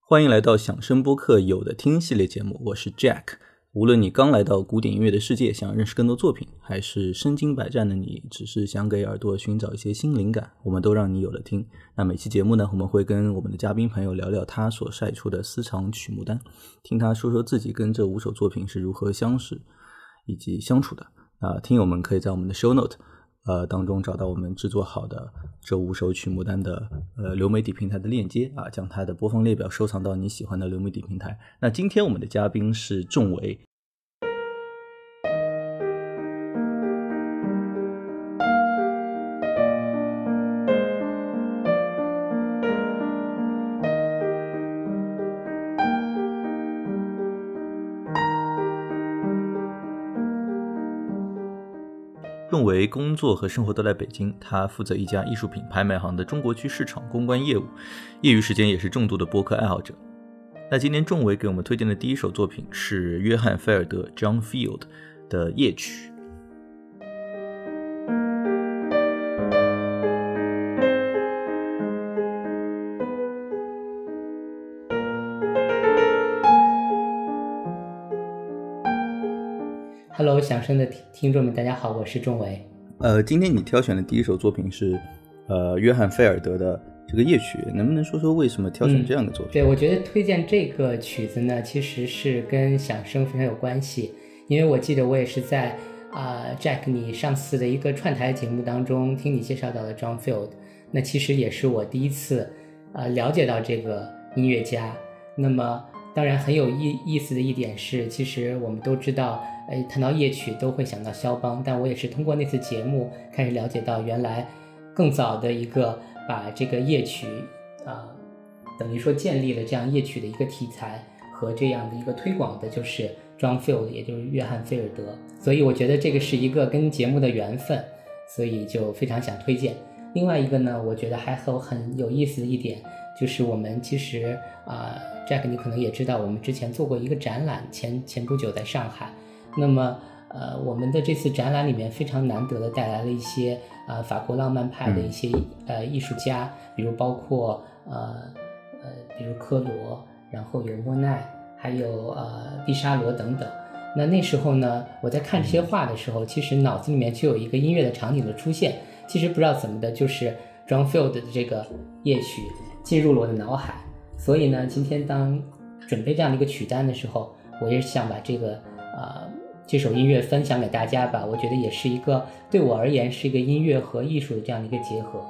欢迎来到响声播客有的听系列节目，我是 Jack。无论你刚来到古典音乐的世界，想认识更多作品，还是身经百战的你只是想给耳朵寻找一些新灵感，我们都让你有了听。那每期节目呢，我们会跟我们的嘉宾朋友聊聊他所晒出的私藏曲目单，听他说说自己跟这5首作品是如何相识以及相处的。听友们可以在我们的 show note当中找到我们制作好的这5首曲目单的流媒体平台的链接将它的播放列表收藏到你喜欢的流媒体平台。那今天我们的嘉宾是仲维。仲维工作和生活都在北京，他负责一家艺术品拍卖行的中国区市场公关业务，业余时间也是重度的播客爱好者。那今天仲维给我们推荐的第一首作品是约翰·菲尔德 John Field 的夜曲。 Hello， 响声的听众们，大家好，我是仲维。 今天你挑选的第一首作品是约翰·菲尔德的这个夜曲，能不能说说为什么挑选这样的作品？ 对，我觉得推荐这个曲子呢，其实是跟响声非常有关系，因为我记得我也是在Jack 你上次的一个串台节目当中听你介绍到的 John Field， 那其实也是我第一次了解到这个音乐家。那么当然很有意思的一点是，其实我们都知道谈到夜曲都会想到肖邦，但我也是通过那次节目开始了解到，原来更早的一个把这个夜曲等于说建立了这样夜曲的一个题材和这样的一个推广的，就是 John Field， 也就是约翰·菲尔德。所以我觉得这个是一个跟节目的缘分，所以就非常想推荐。另外一个呢，我觉得还很有意思的一点，就是我们其实Jack 你可能也知道，我们之前做过一个展览，前不久在上海。那么我们的这次展览里面非常难得的带来了一些法国浪漫派的一些艺术家，比如包括比如科罗，然后有莫奈，还有毕沙罗等等。那时候呢，我在看这些画的时候，其实脑子里面就有一个音乐的场景的出现，其实不知道怎么的，就是 John Field 的这个夜曲进入了我的脑海。所以呢，今天当准备这样的一个曲单的时候，我也想把这首音乐分享给大家吧。我觉得也是一个对我而言是一个音乐和艺术的这样的一个结合。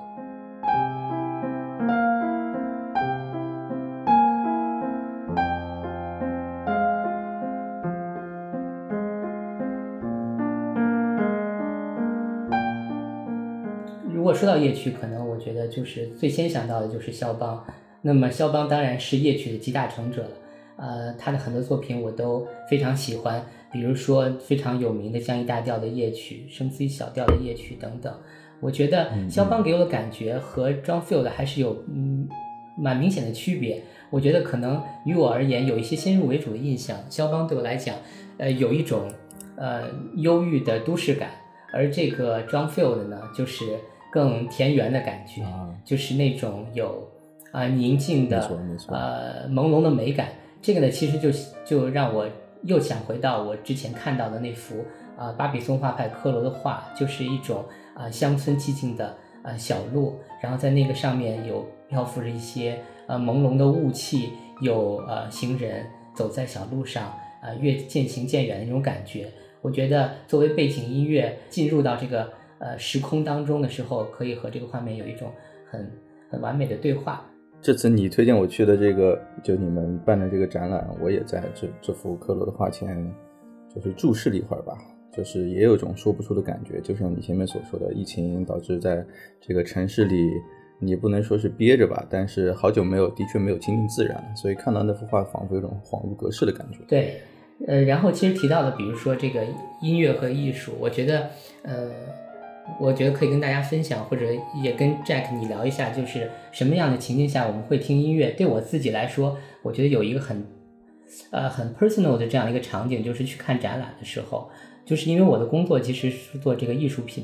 如果说到夜曲，可能我觉得就是最先想到的就是肖邦。那么肖邦当然是夜曲的集大成者了，他的很多作品我都非常喜欢，比如说非常有名的降 E 大调的夜曲、升 C 小调的夜曲等等。我觉得肖邦给我的感觉和 John Field 还是有蛮明显的区别。我觉得可能于我而言有一些先入为主的印象，肖邦对我来讲有一种忧郁的都市感，而这个 John Field 呢就是更田园的感觉，就是那种有宁静的朦胧的美感。这个呢其实就让我又想回到我之前看到的那幅巴比松画派科罗的画，就是一种乡村寂静的小路，然后在那个上面有漂浮着一些朦胧的雾气，有行人走在小路上越渐行渐远的那种感觉。我觉得作为背景音乐进入到这个时空当中的时候，可以和这个画面有一种很完美的对话。 这次你推荐我去的这个，就你们办的这个展览，我也在这幅科罗的画前就是注视了一会儿吧，就是也有种说不出的感觉，就像你前面所说的，疫情导致在这个城市里你不能说是憋着吧，但是好久的确没有亲近自然了，所以看到那幅画仿佛有种恍如隔世的感觉。 对，然后其实提到的比如说这个音乐和艺术，我觉得可以跟大家分享，或者也跟 Jack 你聊一下，就是什么样的情境下我们会听音乐。对我自己来说，我觉得有一个很 personal 的这样一个场景，就是去看展览的时候，就是因为我的工作其实是做这个艺术品的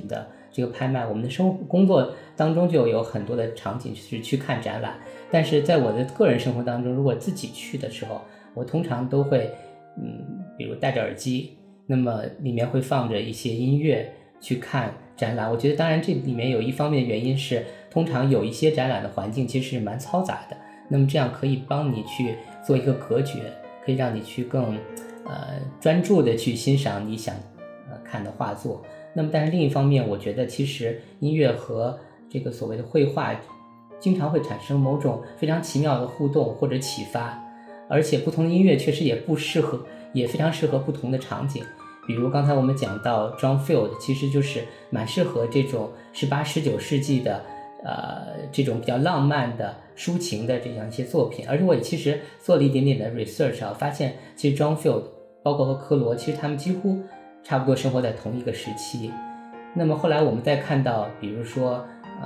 这个拍卖，我们的工作当中就有很多的场景是去看展览，但是在我的个人生活当中，如果自己去的时候，我通常都会比如戴着耳机，那么里面会放着一些音乐去看展览。我觉得当然这里面有一方面的原因是，通常有一些展览的环境其实是蛮嘈杂的，那么这样可以帮你去做一个隔绝，可以让你去更专注的去欣赏你想看的画作。那么但是另一方面，我觉得其实音乐和这个所谓的绘画经常会产生某种非常奇妙的互动或者启发，而且不同的音乐确实也非常适合不同的场景。比如刚才我们讲到 John Field 其实就是蛮适合这种18、19世纪的这种比较浪漫的抒情的这样一些作品。而且我也其实做了一点点的 research 发现其实 John Field 包括和科罗其实他们几乎差不多生活在同一个时期。那么后来我们再看到比如说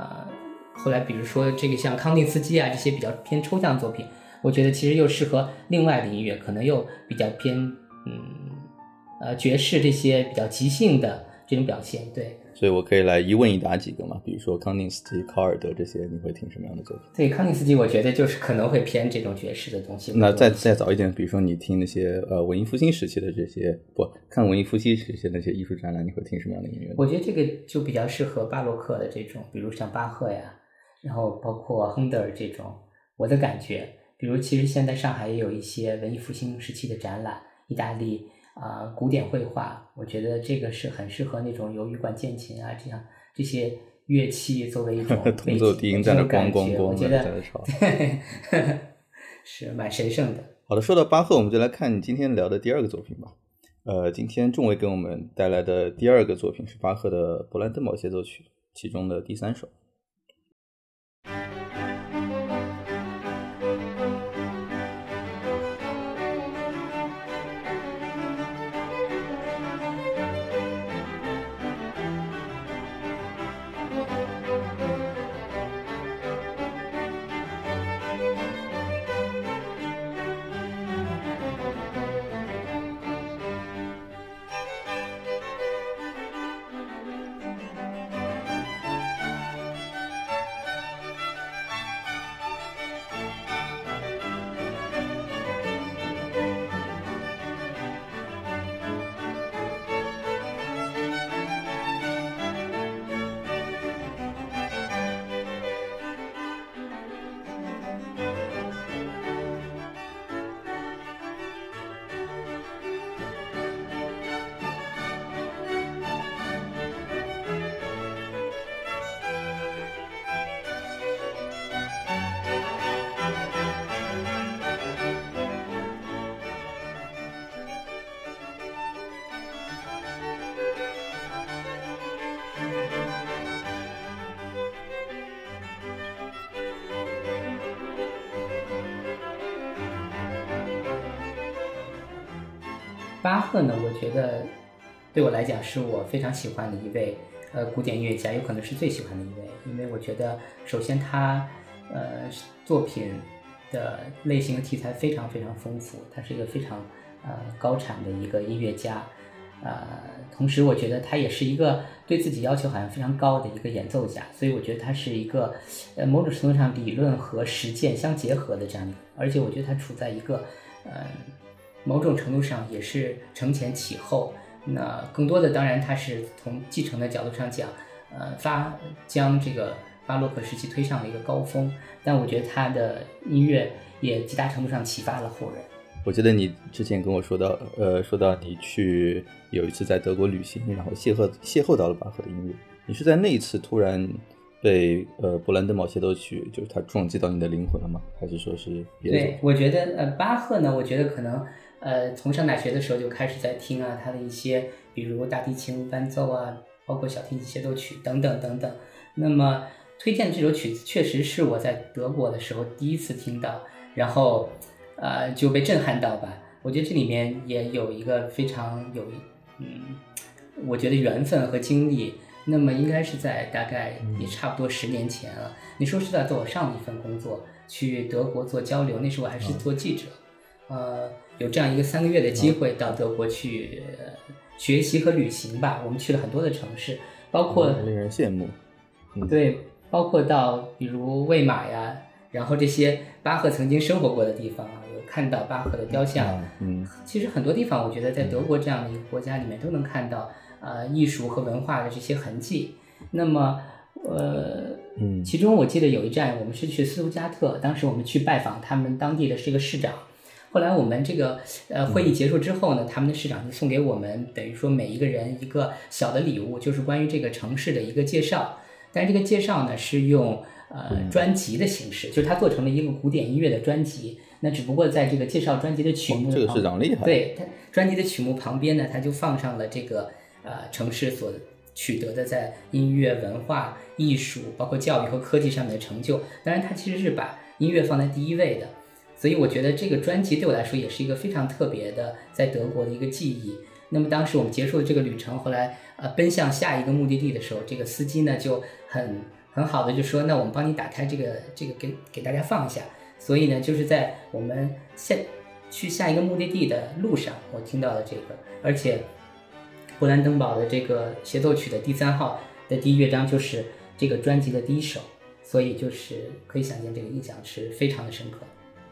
这个像康定斯基啊这些比较偏抽象作品，我觉得其实又适合另外的音乐，可能又比较偏爵士这些比较即兴的这种表现。对， 所以我可以来一问一答几个嘛，比如说康定斯基、卡尔德这些，你会听什么样的作品？ 对，康定斯基我觉得就是可能会偏这种爵士的东西。 那再早一点，比如说你听那些文艺复兴时期的这些，看文艺复兴时期的那些艺术展览，你会听什么样的音乐？ 我觉得这个就比较适合巴洛克的这种，比如像巴赫呀，然后包括亨德尔这种。我的感觉，比如其实现在上海也有一些文艺复兴时期的展览，意大利古典绘画，我觉得这个是很适合那种由羽管键琴啊这些乐器作为一种动作低音在那咣咣咣， 我觉得对是蛮神圣的。 好的，说到巴赫，我们就来看你今天聊的第二个作品吧。今天仲维给我们带来的第二个作品是巴赫的勃兰登堡协奏曲其中的第3首。 巴赫呢，我觉得对我来讲是我非常喜欢的一位古典音乐家，有可能是最喜欢的一位，因为我觉得首先他作品的类型和题材非常非常丰富，他是一个非常高产的一个音乐家，同时我觉得他也是一个对自己要求好像非常高的一个演奏家，所以我觉得他是一个某种程度上理论和实践相结合的这样的，而且我觉得他处在一个某种程度上也是承前启后。那更多的当然他是从继承的角度上讲，将这个巴洛克时期推上了一个高峰，但我觉得他的音乐也极大程度上启发了后人。 我记得你之前跟我说到你去有一次在德国旅行，然后邂逅到了巴赫的音乐，你是在那一次突然被勃兰登堡协奏曲就是它撞击到你的灵魂了吗？还是说是别的？ 对，我觉得巴赫呢，我觉得可能从上大学的时候就开始在听啊，他的一些比如大提琴伴奏啊，包括小提琴协奏曲等等等等。那么推荐的这首曲子确实是我在德国的时候第一次听到，然后就被震撼到吧。我觉得这里面也有一个非常我觉得缘分和经历。那么应该是在大概也差不多10年前了。你说是在做我上一份工作去德国做交流，那时候我还是做记者，有这样一个3个月的机会到德国去学习和旅行吧。我们去了很多的城市， 包括令人羡慕。 对，包括到比如魏玛呀，然后这些巴赫曾经生活过的地方啊，有看到巴赫的雕像。其实很多地方我觉得在德国这样的一个国家里面都能看到艺术和文化的这些痕迹。那么其中我记得有一站我们是去斯图加特，当时我们去拜访他们当地的这个市长。后来我们这个会议结束之后呢，他们的市长就送给我们等于说每一个人一个小的礼物，就是关于这个城市的一个介绍。但是这个介绍呢是用专辑的形式，就是他做成了一个古典音乐的专辑。那只不过在这个介绍专辑的曲目的这个市长厉害。 对，他专辑的曲目旁边呢，他就放上了这个城市所取得的在音乐、文化、艺术，包括教育和科技上面的成就。当然，他其实是把音乐放在第一位的。所以我觉得这个专辑对我来说也是一个非常特别的在德国的一个记忆。那么当时我们结束了这个旅程，后来奔向下一个目的地的时候，这个司机呢就很好的就说，那我们帮你打开这个给大家放一下。所以呢，就是在我们去下一个目的地的路上，我听到了这个，而且勃兰登堡的这个协奏曲的第3号的第1乐章就是这个专辑的第1首，所以就是可以想见这个印象是非常的深刻。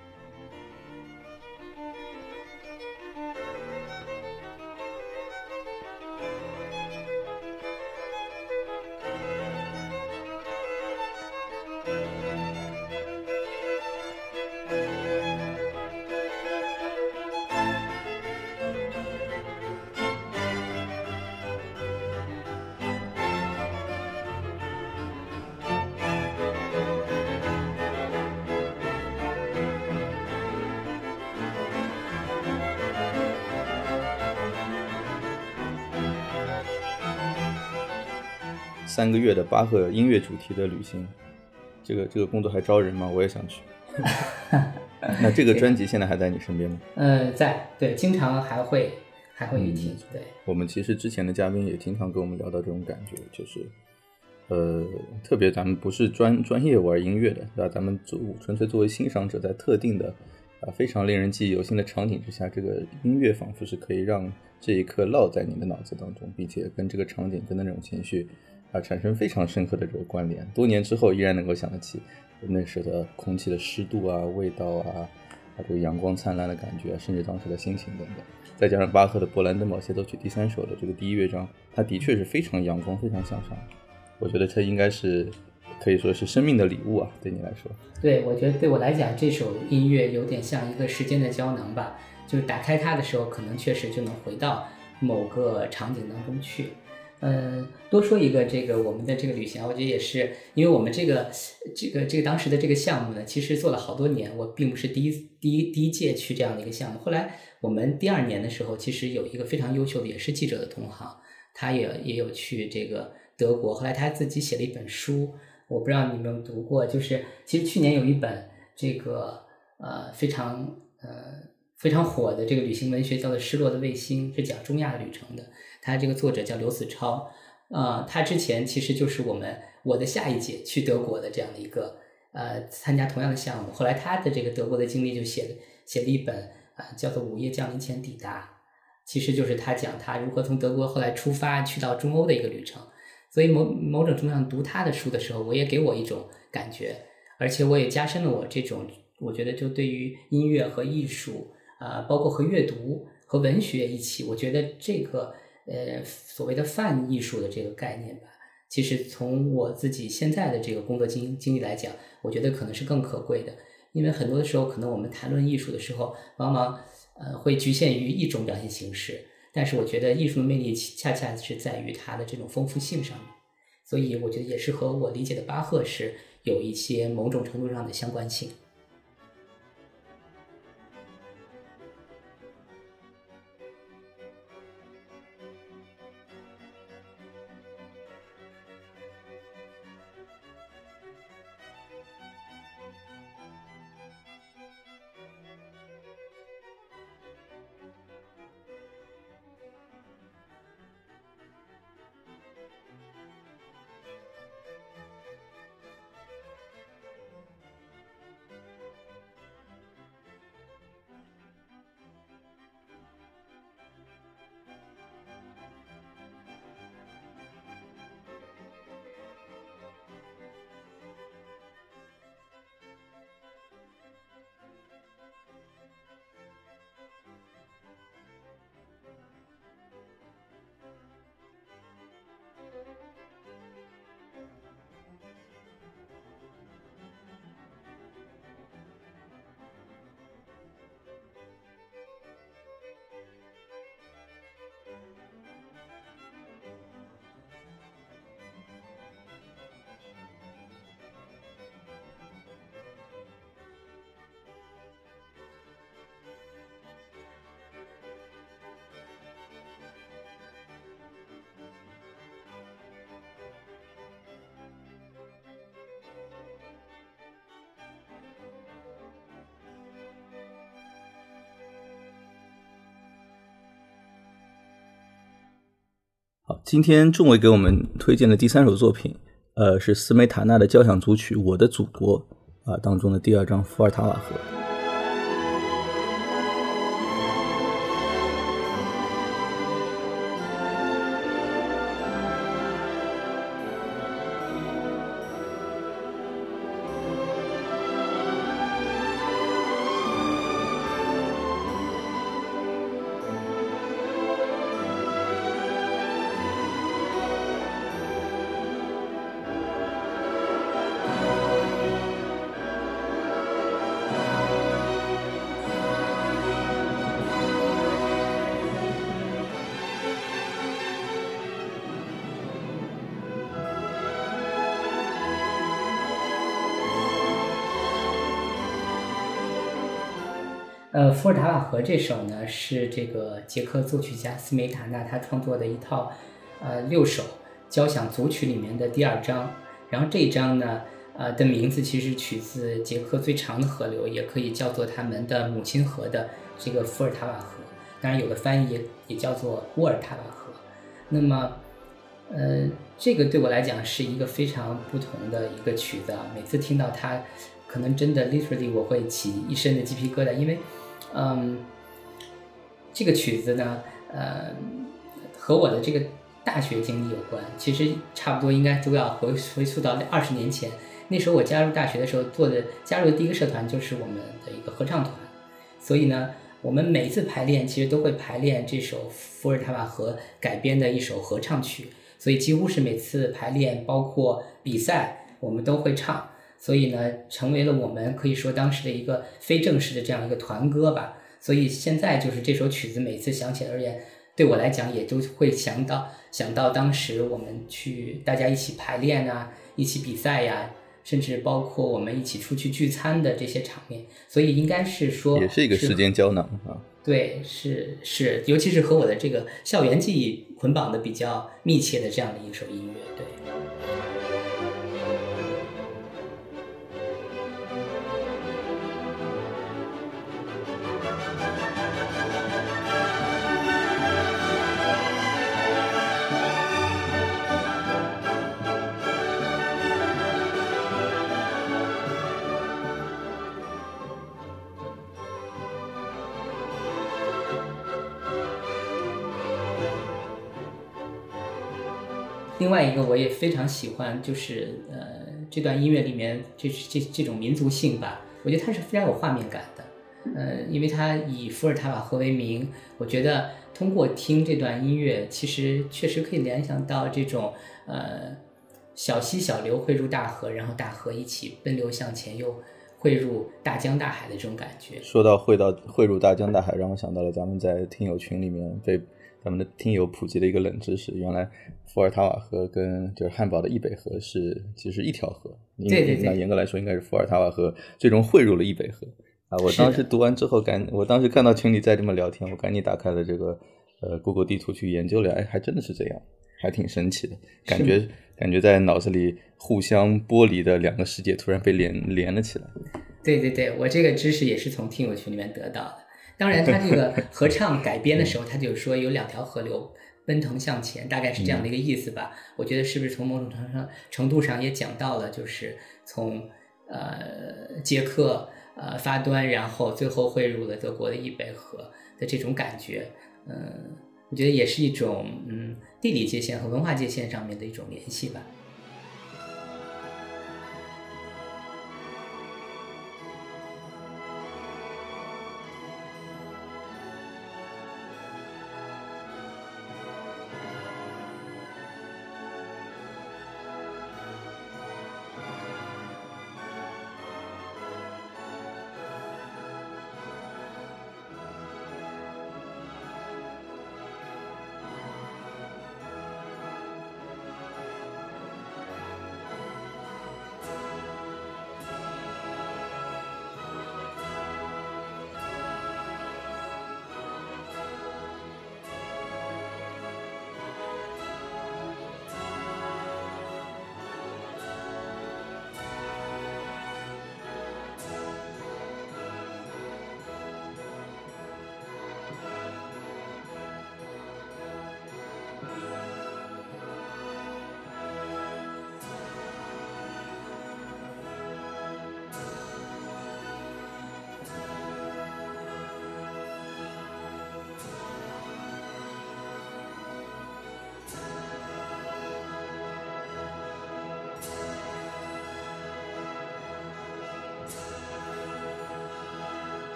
3个月的巴赫音乐主题的旅行，这个工作还招人吗？我也想去。那这个专辑现在还在你身边吗？ 在，对，经常还会一听。对， 我们其实之前的嘉宾也经常跟我们聊到这种感觉，就是特别咱们不是专业玩音乐的，对吧？咱们纯粹作为欣赏者，在特定的非常令人记忆犹新的场景之下，这个音乐仿佛是可以让这一刻烙在你的脑子当中，并且跟这个场景跟那种情绪产生非常深刻的这个关联，多年之后依然能够想得起那时的空气的湿度啊、味道啊、这个阳光灿烂的感觉，甚至当时的心情等等。再加上巴赫的勃兰登堡协奏曲第3首的这个第1乐章，它的确是非常阳光、非常向上。我觉得这应该是可以说是生命的礼物啊，对你来说。 对，我觉得对我来讲，这首音乐有点像一个时间的胶囊吧，就是打开它的时候，可能确实就能回到某个场景当中去。多说一个这个我们的这个旅行，我觉得也是因为我们这个当时的这个项目呢，其实做了好多年，我并不是第一届去这样的一个项目。后来我们第2年的时候，其实有一个非常优秀的也是记者的同行，他也有去这个德国，后来他自己写了一本书，我不知道你有没有读过，就是其实去年有一本这个非常火的这个旅行文学叫做《失落的卫星》，是讲中亚的旅程的。他这个作者叫刘子超，他之前其实就是我的下一届去德国的这样的一个参加同样的项目。后来他的这个德国的经历就写了一本叫做《午夜降临前抵达》，其实就是他讲他如何从德国后来出发去到中欧的一个旅程。所以某种程度上读他的书的时候，我也给我一种感觉，而且我也加深了我这种我觉得就对于音乐和艺术包括和阅读和文学一起，我觉得这个所谓的泛艺术的这个概念吧，其实从我自己现在的这个工作经历来讲，我觉得可能是更可贵的。因为很多的时候，可能我们谈论艺术的时候，往往会局限于一种表现形式，但是我觉得艺术的魅力恰恰是在于它的这种丰富性上面，所以我觉得也是和我理解的巴赫是有一些某种程度上的相关性。 今天仲伟给我们推荐的第3首作品，是斯梅塔纳的交响组曲《我的祖国》当中的第2章伏尔塔瓦河。 伏尔塔瓦河这首呢是这个捷克作曲家斯梅塔纳他创作的一套6首交响组曲里面的第2章，然后这一章呢的名字其实取自捷克最长的河流，也可以叫做他们的母亲河的这个伏尔塔瓦河，当然有的翻译也叫做沃尔塔瓦河。那么这个对我来讲是一个非常不同的一个曲子啊，每次听到它可能真的 literally 我会起一身的鸡皮疙瘩，因为这个曲子呢和我的这个大学经历有关，其实差不多应该都要回溯到20年前。那时候我加入大学的时候加入的第一个社团就是我们的一个合唱团，所以呢我们每一次排练其实都会排练这首伏尔塔瓦河改编的一首合唱曲，所以几乎是每次排练包括比赛我们都会唱，所以呢成为了我们可以说当时的一个非正式的这样一个团歌吧。所以现在就是这首曲子每次想起而言，对我来讲也都会想到当时我们去大家一起排练啊，一起比赛呀，甚至包括我们一起出去聚餐的这些场面，所以应该是说也是一个时间胶囊啊。 对，是，尤其是和我的这个校园记忆捆绑的比较密切的这样的一首音乐，对。另外一个我也非常喜欢，就是这段音乐里面这种民族性吧，我觉得它是非常有画面感的。因为它以伏尔塔瓦河为名，我觉得通过听这段音乐，其实确实可以联想到这种小溪小流汇入大河，然后大河一起奔流向前，又汇入大江大海的这种感觉。 说到汇入大江大海，让我想到了咱们在听友群里面被咱们的听友普及的一个冷知识，原来伏尔塔瓦河跟就是汉堡的易北河其实是一条河。 对， 那严格来说应该是伏尔塔瓦河最终汇入了易北河啊！我当时读完之后我当时看到群里在这么聊天，我赶紧打开了这个Google 地图去研究了，还真的是这样，还挺神奇的，感觉在脑子里互相剥离的2个世界突然被连了起来。 对，我这个知识也是从听友群里面得到的。当然他这个合唱改编的时候他就说有2条河流奔腾向前，大概是这样的一个意思吧。我觉得是不是从某种程度上也讲到了，就是从捷克发端，然后最后汇入了德国的易北河的这种感觉。我觉得也是一种地理界限和文化界限上面的一种联系吧。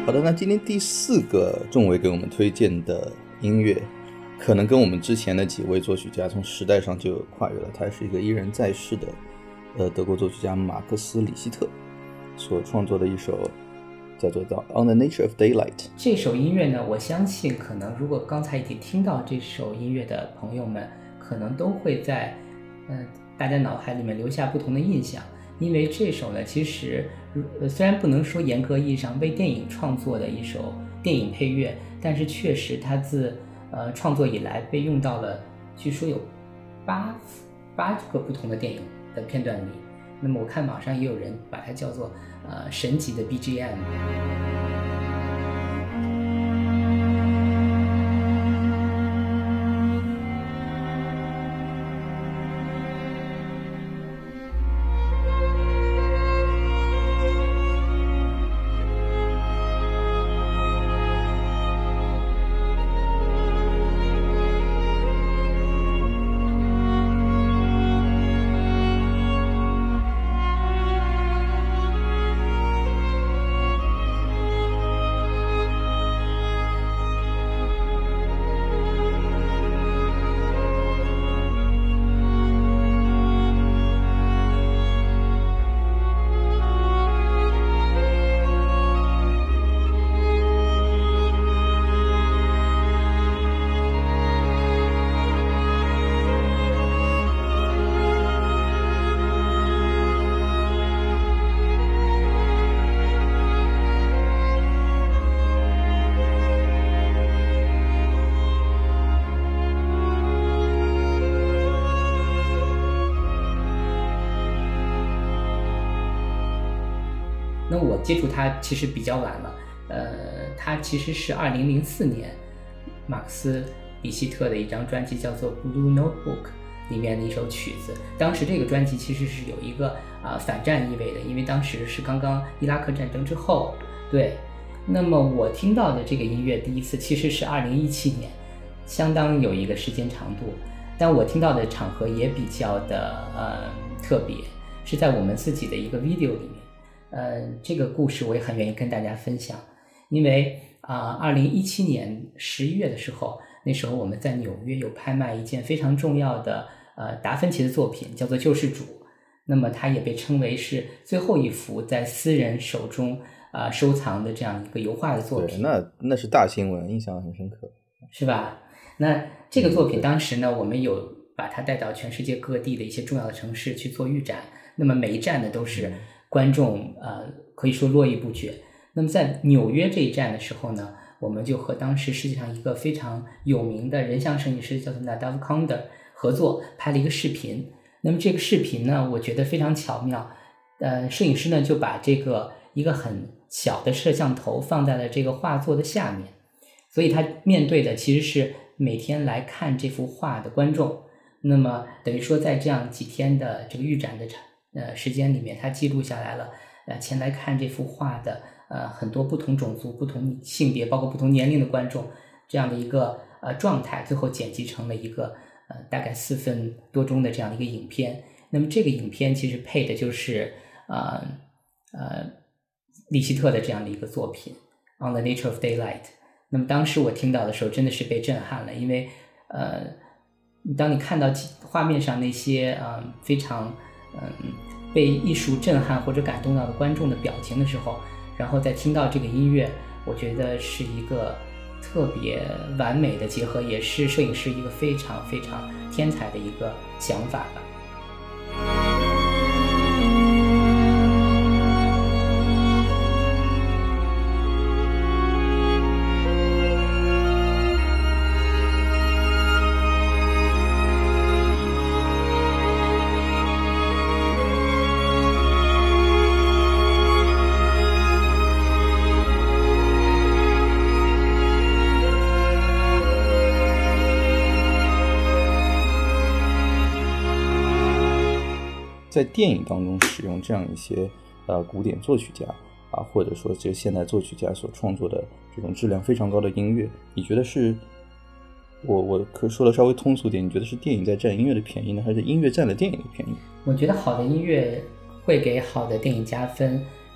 好的，那今天第4个仲维给我们推荐的音乐，可能跟我们之前的几位作曲家从时代上就有跨越了。他是一个依然在世的德国作曲家马克思·李希特所创作的一首叫做《On the Nature of Daylight》。 这首音乐呢，我相信可能如果刚才已经听到这首音乐的朋友们，可能都会在大家脑海里面留下不同的印象。因为这首呢，其实虽然不能说严格意义上为电影创作的一首电影配乐，但是确实它自创作以来被用到了，据说有八个不同的电影的片段里。那么我看网上也有人把它叫做神级的 BGM。那我接触他其实比较晚了，他其实是2004年马克思李希特的一张专辑叫做《Blue Notebook》里面的一首曲子。当时这个专辑其实是有一个反战意味的，因为当时是刚刚伊拉克战争之后。对，那么我听到的这个音乐第一次其实是2017年，相当有一个时间长度，但我听到的场合也比较的特别，是在我们自己的一个 video 里面。这个故事我也很愿意跟大家分享，因为2017年11月的时候，那时候我们在纽约有拍卖一件非常重要的达芬奇的作品，叫做《救世主》。那么它也被称为是最后一幅在私人手中收藏的这样一个油画的作品。 对，那是大新闻，印象很深刻， 是吧？那这个作品当时呢，我们有把它带到全世界各地的一些重要的城市去做预展。那么每一站呢，都是观众可以说络绎不绝。那么在纽约这一站的时候呢，我们就和当时世界上一个非常有名的人像摄影师叫做 Nadav Konder 合作拍了一个视频。那么这个视频呢，我觉得非常巧妙。摄影师呢就把这个一个很小的摄像头放在了这个画作的下面，所以他面对的其实是每天来看这幅画的观众。那么等于说在这样几天的这个预展的时间里面，他记录下来了前来看这幅画的很多不同种族、不同性别，包括不同年龄的观众这样的一个状态，最后剪辑成了一个大概4分多钟的这样的一个影片。那么这个影片其实配的就是利希特的这样的一个作品《On the Nature of Daylight》。那么当时我听到的时候真的是被震撼了，因为当你看到画面上那些非常被艺术震撼或者感动到的观众的表情的时候，然后再听到这个音乐，我觉得是一个特别完美的结合，也是摄影师一个非常非常天才的一个想法吧。 在电影当中使用这样一些古典作曲家或者说这现代作曲家所创作的这种质量非常高的音乐，你觉得是我可说的稍微通俗点，你觉得是电影在占音乐的便宜呢，还是音乐占了电影的便宜？ 我觉得好的音乐会给好的电影加分，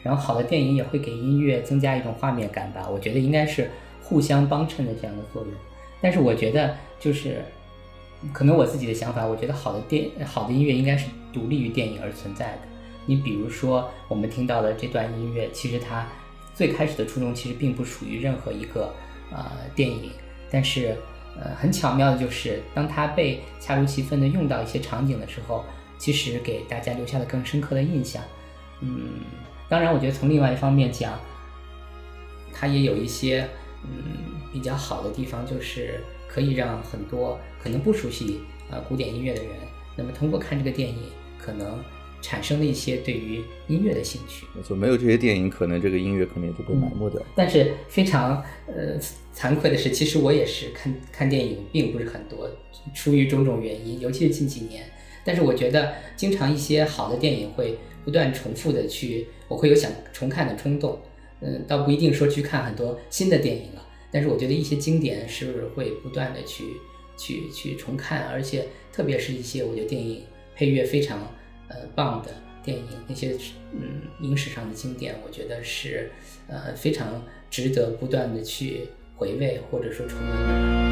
然后好的电影也会给音乐增加一种画面感吧，我觉得应该是互相帮衬的这样的作用。但是我觉得就是可能我自己的想法，我觉得好的音乐应该是独立于电影而存在的。你比如说我们听到的这段音乐，其实它最开始的初衷其实并不属于任何一个电影，但是很巧妙的就是当它被恰如其分的用到一些场景的时候，其实给大家留下了更深刻的印象。当然我觉得从另外一方面讲，它也有一些比较好的地方，就是可以让很多可能不熟悉古典音乐的人，那么通过看这个电影可能产生了一些对于音乐的兴趣。 没错，没有这些电影，可能这个音乐可能也就被埋没掉。 但是非常惭愧的是，其实我也是看电影并不是很多，出于种种原因，尤其是近几年。但是我觉得经常一些好的电影会不断重复的我会有想重看的冲动。倒不一定说去看很多新的电影了，但是我觉得一些经典是会不断的去重看，而且特别是一些我觉得电影配乐非常棒的电影，那些影史上的经典，我觉得是非常值得不断的去回味或者说重温的。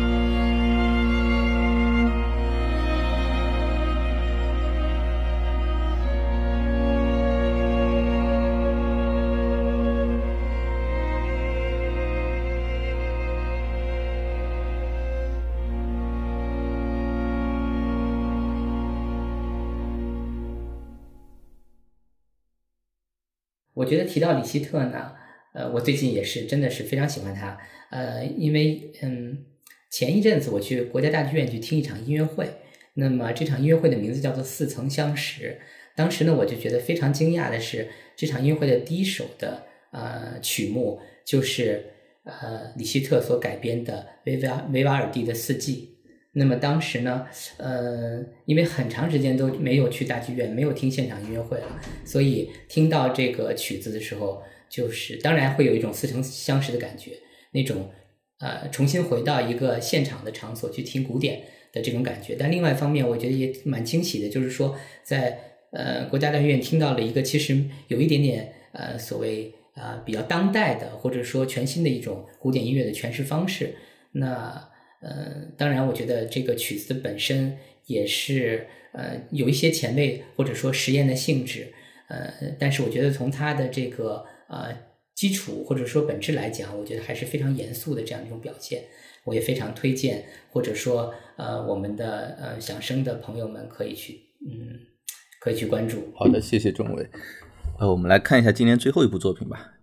我觉得提到李希特呢，我最近也是真的是非常喜欢他，因为前一阵子我去国家大剧院去听一场音乐会，那么这场音乐会的名字叫做《似曾相识》。当时呢，我就觉得非常惊讶的是，这场音乐会的第一首的曲目就是李希特所改编的维瓦尔第的《四季》。那么当时呢，因为很长时间都没有去大剧院，没有听现场音乐会了，所以听到这个曲子的时候，就是当然会有一种似曾相识的感觉，那种重新回到一个现场的场所去听古典的这种感觉。但另外一方面，我觉得也蛮惊喜的，就是说在国家大剧院听到了一个其实有一点点所谓比较当代的或者说全新的一种古典音乐的诠释方式。那当然我觉得这个曲子本身也是有一些前卫或者说实验的性质，但是我觉得从它的这个基础或者说本质来讲，我觉得还是非常严肃的这样一种表现。我也非常推荐，或者说我们的响声的朋友们可以去关注。 好的，谢谢钟伟。我们来看一下今年最后一部作品吧。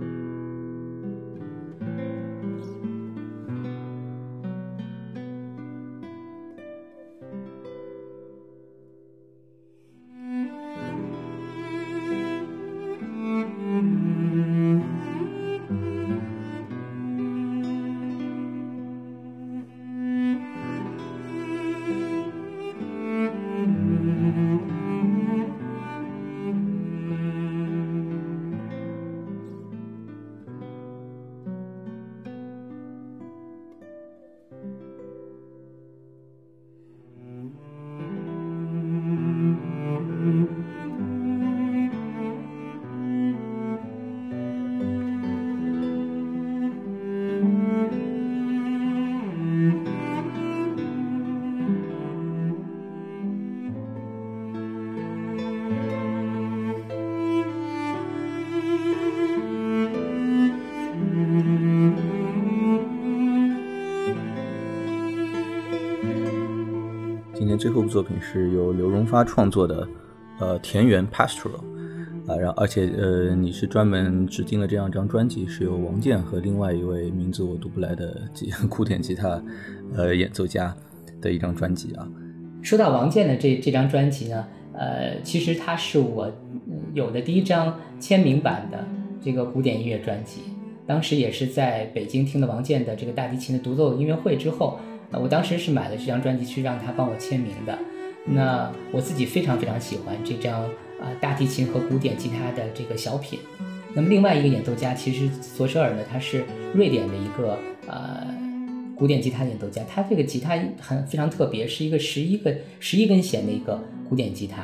今年最后一部作品是由刘荣发创作的田园 Pastoral 而且你是专门指定了这样一张专辑，是由王健和另外一位名字我读不来的古典吉他演奏家的一张专辑啊。 说到王健的这张专辑呢，其实它是我有的第一张签名版的这个古典音乐专辑。当时也是在北京听了王健的这个大提琴的独奏音乐会之后，我当时是买了这张专辑去让他帮我签名的。那我自己非常非常喜欢这张大提琴和古典吉他的这个小品。那么另外一个演奏家其实索舍尔呢，他是瑞典的一个古典吉他演奏家，他这个吉他非常特别，是一个11根弦的一个古典吉他。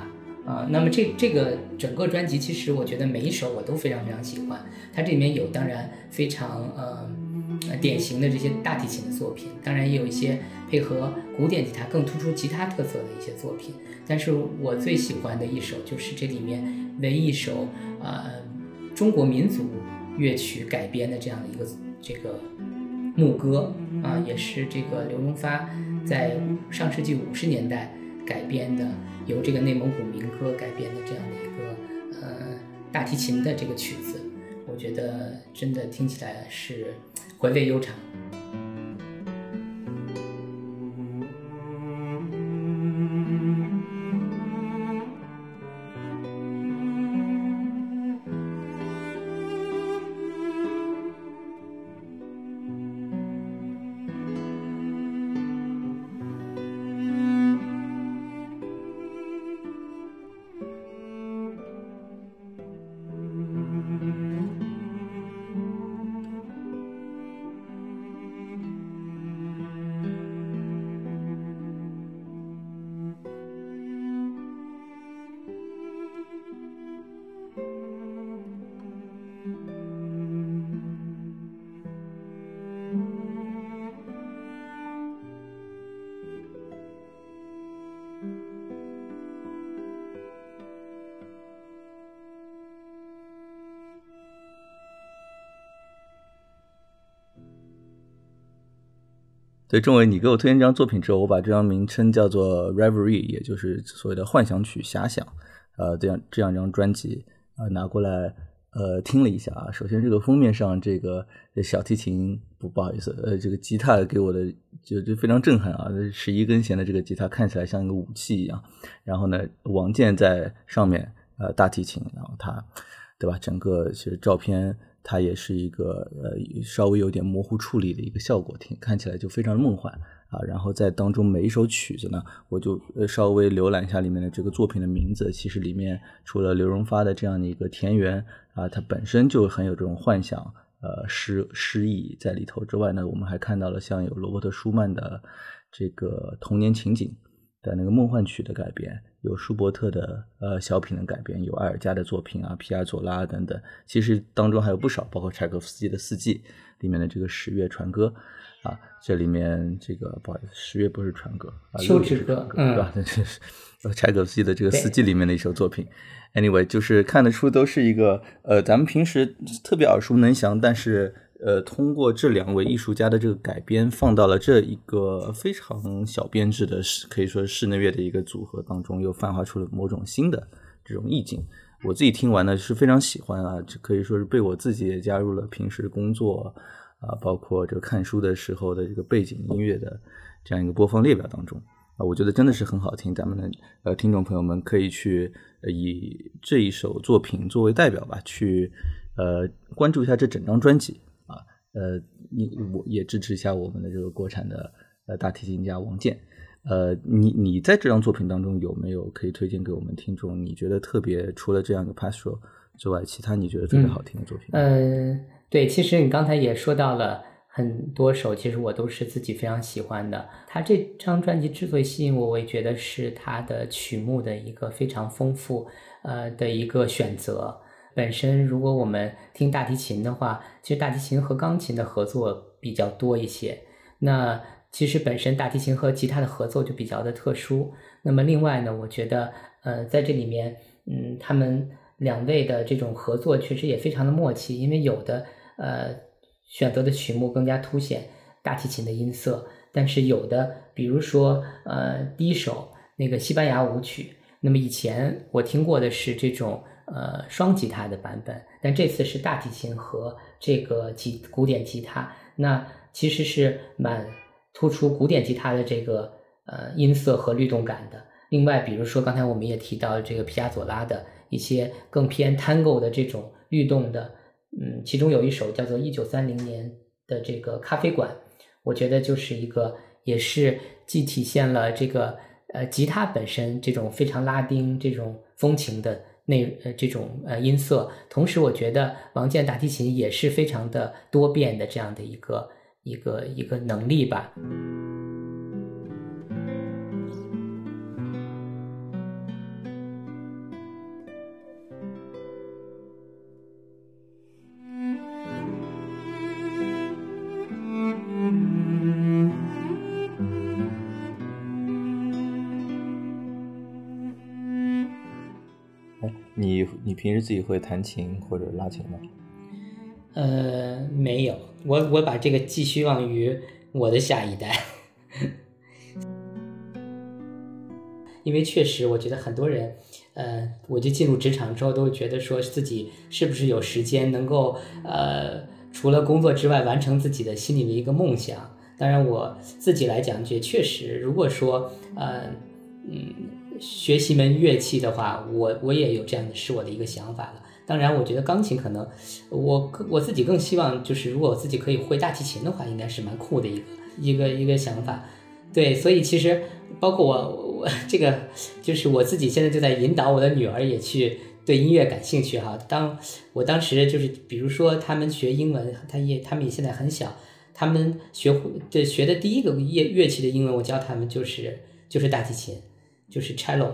那么这个整个专辑其实我觉得每一首我都非常非常喜欢，它这里面有当然非常典型的这些大提琴的作品，当然也有一些配合古典吉他更突出吉他特色的一些作品，但是我最喜欢的一首就是这里面唯一一首中国民族乐曲改编的这样的一个这个牧歌也是这个刘荣发在上世纪50年代改编的，由这个内蒙古民歌改编的这样的一个大提琴的这个曲子，我觉得真的听起来是回味悠长。 对，仲伟，你给我推荐这张作品之后，我把这张名称叫做 Reverie， 也就是所谓的幻想曲、遐想，这样一张专辑拿过来听了一下啊。首先这个封面上这个小提琴不好意思，这个吉他给我的就非常震撼啊，11根弦的这个吉他看起来像一个武器一样，然后呢王健在上面大提琴，然后它对吧，整个其实照片它也是一个稍微有点模糊处理的一个效果，看起来就非常梦幻啊。然后在当中每一首曲子呢，我就稍微浏览一下里面的这个作品的名字，其实里面除了刘荣发的这样的一个田园啊，它本身就很有这种幻想诗意在里头之外呢，我们还看到了像有罗伯特舒曼的这个童年情景的那个梦幻曲的改编，有舒伯特的小品的改编，有埃尔加的作品啊，皮亚佐拉等等，其实当中还有不少，包括柴可夫斯基的四季里面的这个十月船歌啊，这里面这个不好意思，十月不是船歌啊， 秋之歌， 对吧？这是柴可夫斯基的这个四季里面的一首作品。Anyway， 就是看得出都是一个咱们平时特别耳熟能详，但是通过这两位艺术家的这个改编，放到了这一个非常小编制的可以说是室内乐的一个组合当中，又泛化出了某种新的这种意境。我自己听完呢是非常喜欢啊，这可以说是被我自己也加入了平时工作包括这个看书的时候的这个背景音乐的这样一个播放列表当中我觉得真的是很好听，咱们的听众朋友们可以去以这一首作品作为代表吧，去关注一下这整张专辑啊，我也支持一下我们的这个国产的大提琴家王健。你在这张作品当中有没有可以推荐给我们听众？你觉得特别除了这样一个 pastoral 之外，其他你觉得特别好听的作品？ 对，其实你刚才也说到了很多首，其实我都是自己非常喜欢的。他这张专辑之所以吸引我，我也觉得是他的曲目的一个非常丰富的一个选择。本身如果我们听大提琴的话，其实大提琴和钢琴的合作比较多一些。那其实本身大提琴和吉他的合作就比较的特殊。那么另外呢，我觉得在这里面他们两位的这种合作确实也非常的默契，因为有的选择的曲目更加凸显大提琴的音色，但是有的比如说第一首那个西班牙舞曲，那么以前我听过的是这种双吉他的版本，但这次是大提琴和这个古典吉他，那其实是蛮突出古典吉他的这个音色和律动感的。另外比如说刚才我们也提到这个皮亚佐拉的一些更偏 tango 的这种律动的其中有一首叫做1930年的这个咖啡馆，我觉得就是一个也是既体现了这个吉他本身这种非常拉丁这种风情的这种音色，同时我觉得王健大提琴也是非常的多变的这样的一个能力吧。 你平时自己会弹琴或者拉琴吗？ 没有，我把这个寄希望于我的下一代。因为确实我觉得很多人我就进入职场之后都觉得说自己是不是有时间能够除了工作之外完成自己的心里的一个梦想。当然我自己来讲也确实，如果说学习门乐器的话，我也有这样的是我的一个想法了。当然我觉得钢琴可能我自己更希望就是如果我自己可以会大提琴的话，应该是蛮酷的一个想法。对，所以其实包括我这个就是我自己现在就在引导我的女儿也去对音乐感兴趣哈。我当时就是比如说他们学英文，他们也现在很小，他们学的第一个乐器的英文我教他们就是大提琴，就是 cello。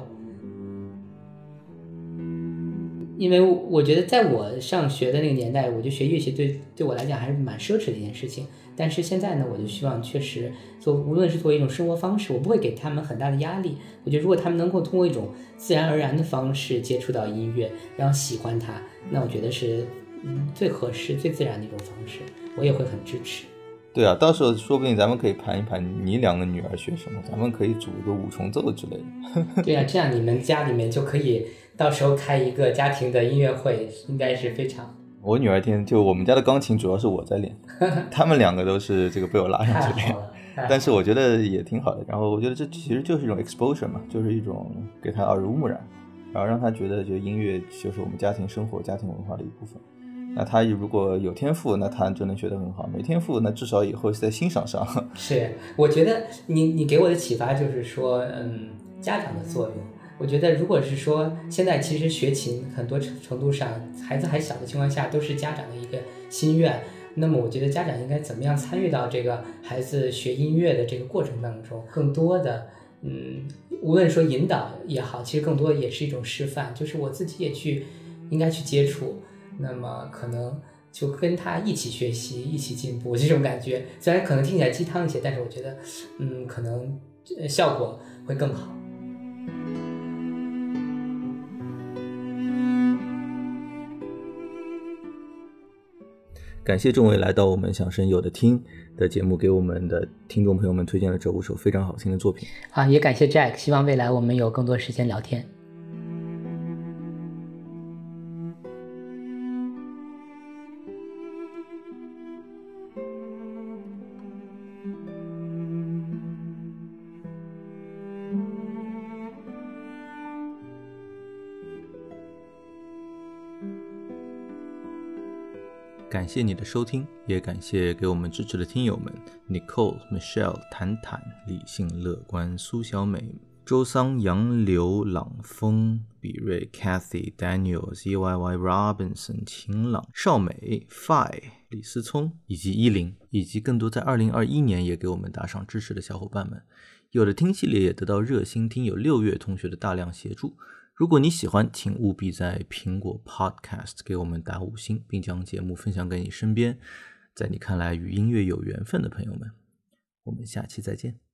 因为我觉得在我上学的那个年代，我就学乐器对我来讲还是蛮奢侈的一件事情。但是现在呢，我就希望确实无论是作为一种生活方式，我不会给他们很大的压力。我觉得如果他们能够通过一种自然而然的方式接触到音乐，然后喜欢它，那我觉得是最合适、最自然的一种方式，我也会很支持。 对啊，到时候说不定咱们可以盘一盘你两个女儿学什么，咱们可以组一个五重奏之类的。 对啊，这样你们家里面就可以到时候开一个家庭的音乐会，应该是非常。 我女儿就我们家的钢琴主要是我在练，他们两个都是这个被我拉上去练，但是我觉得也挺好的。然后我觉得这其实就是一种 exposure 嘛，就是一种给他耳濡目染，然后让他觉得就音乐就是我们家庭生活、家庭文化的一部分。那他如果有天赋，那他就能学得很好；没天赋，那至少以后是在欣赏上。 是，我觉得你给我的启发就是说，家长的作用。我觉得如果是说现在其实学琴很多程度上孩子还小的情况下都是家长的一个心愿，那么我觉得家长应该怎么样参与到这个孩子学音乐的这个过程当中，更多的无论说引导也好，其实更多也是一种示范，就是我自己也应该去接触，那么可能就跟他一起学习一起进步，这种感觉虽然可能听起来鸡汤一些，但是我觉得可能效果会更好。 感谢众位来到我们响声有的听的节目，给我们的听众朋友们推荐了这5首非常好听的作品。 也感谢 Jack， 希望未来我们有更多时间聊天。 感谢你的收听，也感谢给我们支持的听友们 Nicole、Michelle、坦坦、理性乐观、苏小美、周桑、杨柳、朗峰、比瑞、Kathy、Daniel、ZYY、Robinson、晴朗、邵美、Fi、李思聪以及10，以及更多在2021年也给我们打赏支持的小伙伴们。有的听系列也得到热心听友6月同学的大量协助。如果你喜欢，请务必在苹果 Podcast 给我们打5星，并将节目分享给你身边在你看来与音乐有缘分的朋友们。我们下期再见。